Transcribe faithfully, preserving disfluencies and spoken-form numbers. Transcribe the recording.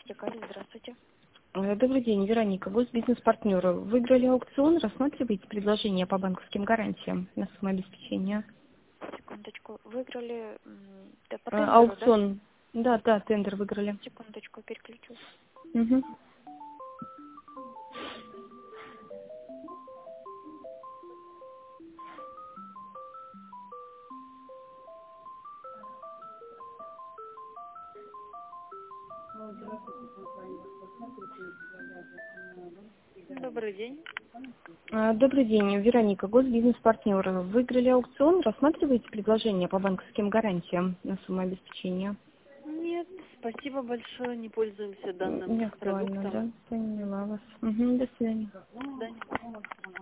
Приказ, здравствуйте. Э, Добрый день, Вероника, госбизнес-партнеры. Выиграли аукцион, рассматриваете предложение по банковским гарантиям на самообеспечение? Секундочку. Выиграли м, да, по Э, тендеру, да? Аукцион, да, да, тендер выиграли. Секундочку, переключусь. Мгм. Добрый день. Э, Добрый день, Вероника, госбизнес-партнеры. Выиграли аукцион, рассматриваете предложение по банковским гарантиям на самообеспечение? Нет, спасибо большое, не пользуемся М, данным Не актуально, продуктом. да? Поняла вас. Мгм, до свидания. До свидания.